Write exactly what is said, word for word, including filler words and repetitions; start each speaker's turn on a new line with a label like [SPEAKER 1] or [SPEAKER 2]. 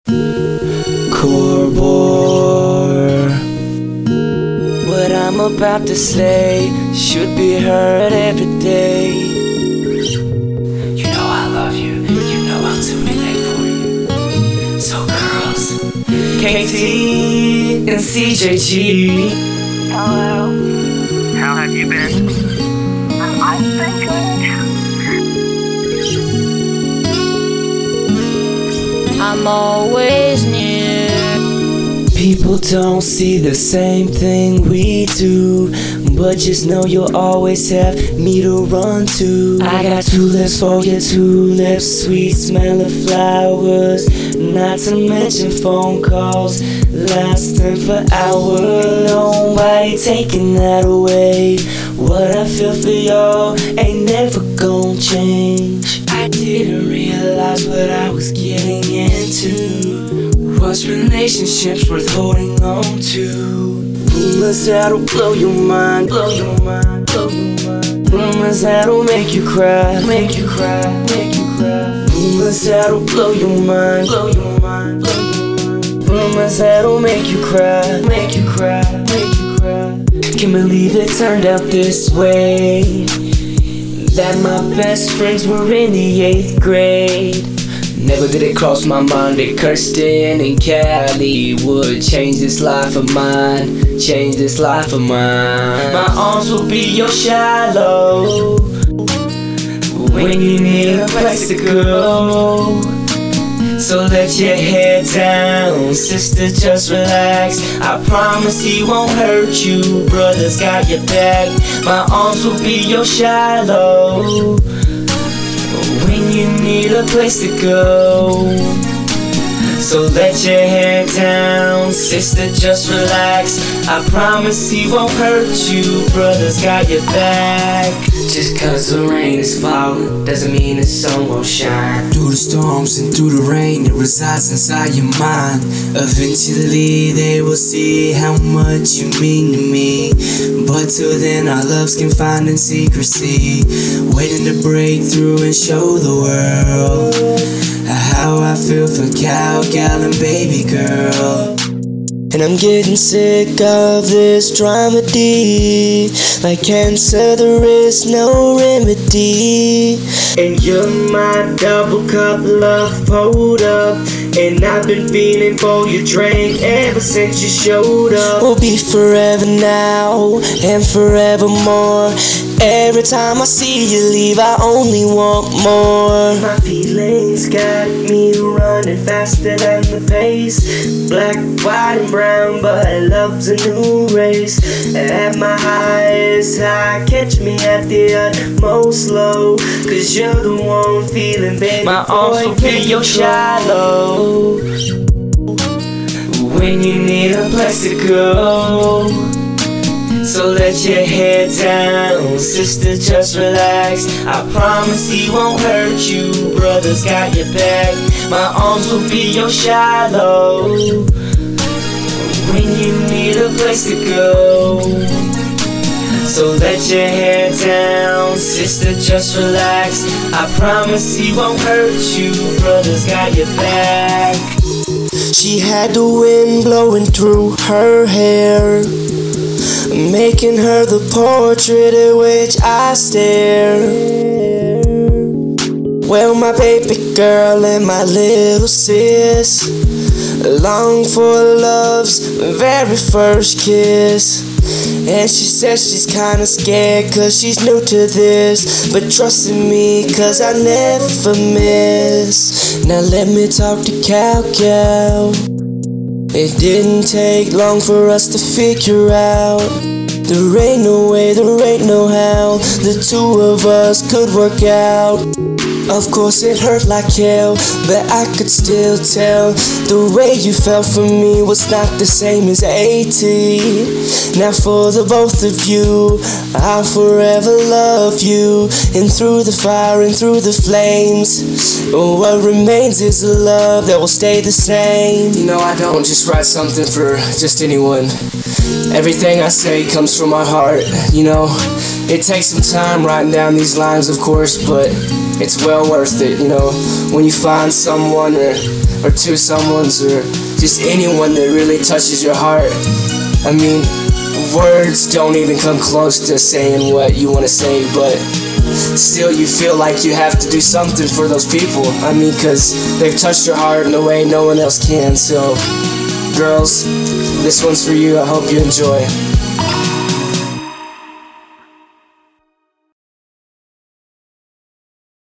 [SPEAKER 1] Corbor. What I'm about to say should be heard every day. You know I love you, you know I'll do anything for you. So girls, K T and C J G.
[SPEAKER 2] Hello. How have you been? I've been good.
[SPEAKER 3] I'm always near.
[SPEAKER 1] People don't see the same thing we do, but just know you'll always have me to run to. I got two lips for you, two lips, sweet smell of flowers. Not to mention phone calls lasting for hours. Nobody taking that away. What I feel for y'all ain't never gonna change. I didn't realize what I was getting into was relationships worth holding on to. Rumors that'll blow your mind, blow your mind, blow your mind. Rumors that'll make you cry, make you cry, make you cry. Rumors that'll blow your mind, blow your mind, blow your mind. Rumors that'll make you cry, make you cry, make you cry. Can't believe it turned out this way. That my best friends were in the eighth grade. Never did it cross my mind that Kirsten and Callie would change this life of mine, change this life of mine. My arms will be your shallow when you need a place to go. So let your head down, sister, just relax. I promise he won't hurt you, brother's got your back. My arms will be your shallow when you need a place to go. So let your head down, sister, just relax. I promise he won't hurt you, brother's got your back. Just cause the rain is falling doesn't mean the sun won't shine.
[SPEAKER 4] Through the storms and through the rain, it resides inside your mind. Eventually they will see how much you mean to me. But till then our love's confined in secrecy, waiting to break through and show the world how I feel for Cal, Gal, and baby girl.
[SPEAKER 1] And I'm getting sick of this dramedy. Like cancer, there is no remedy. And you're my double cup love pulled up, and I've been feeling for your drink ever since you showed up. We'll be forever now and forevermore. Every time I see you leave, I only want more. My feelings got me running faster than the pace. Black, white, and brown, but love's a new race. At my highest high, catch me at the utmost low. Cause you're the one feeling, baby. My arms will be your shallow when you need a place to go. So let your head down, sister, just relax. I promise he won't hurt you, brother's got your back. My arms will be your shallow when you need a place to go. So let your head down, sister, just relax. I promise he won't hurt you, brother's got your back. She had the wind blowing through her hair, making her the portrait at which I stare. Well, my baby girl and my little sis long for love's very first kiss. And she says she's kinda scared cause she's new to this, but trust in me cause I never miss. Now let me talk to Cal Cal. It didn't take long for us to figure out there ain't no way, there ain't no how the two of us could work out. Of course it hurt like hell, but I could still tell the way you felt for me was not the same as eighty. Now for the both of you, I'll forever love you. And through the fire and through the flames, what remains is a love that will stay the same.
[SPEAKER 4] You know I don't just write something for just anyone. Everything I say comes from my heart, you know. It takes some time writing down these lines, of course, but it's well
[SPEAKER 1] well worth it, you know, when you find someone or, or two someones or just anyone that really touches your heart. I mean, words don't even come close to saying what you want to say, but still you feel like you have to do something for those people. I mean, because they've touched your heart in a way no one else can. So, girls, this one's for you. I hope you enjoy.